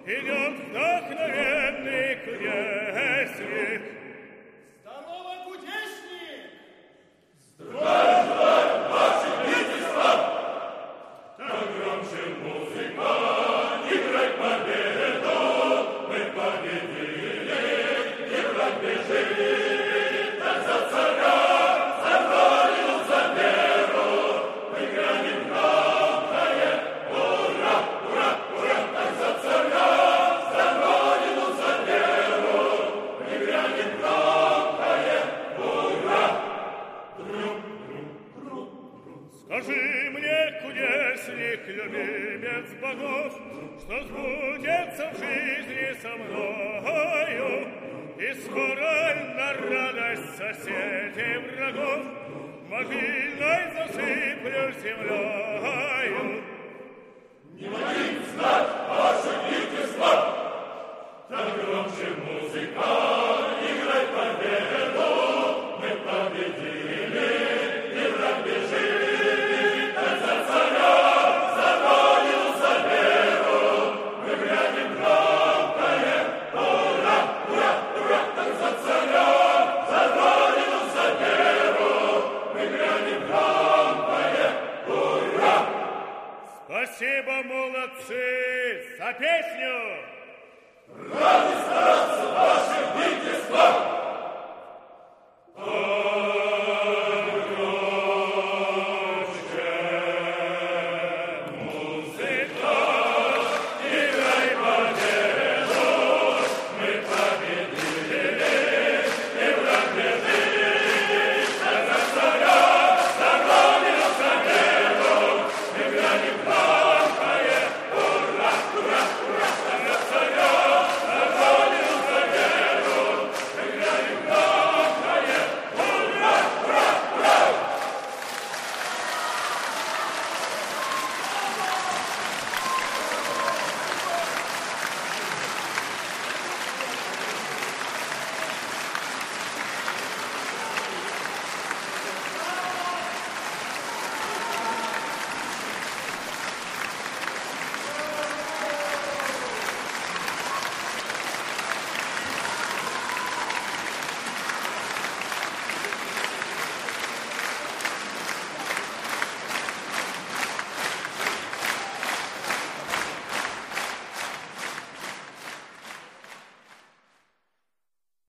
идет вдохновенный кудесник. Здорово, кудесник! Здравствуй, ваше величество! Так громче музыка, играй победу, мы победили, и враг бежит, так за царя, за волю, за веру, мы грянем громкое, ура, ура, ура, так за царя, за волю, за веру, мы грянем громкое, ура. Скажи мне, кудесник, любимец богов, что сбудется в жизни со мною, и скоро на радость соседей врагов могильной засыплю землею. Не могим знать ваше величество, так громче музыка, играй победу, мы победили, и враг бежит, так за царя, за волю, за веру, мы грянем громкое, ура, ура, ура, так за царя, за волю, за веру, мы грянем громкое, ура. Спасибо, молодцы, за песню! Рады стараться, ваше величество!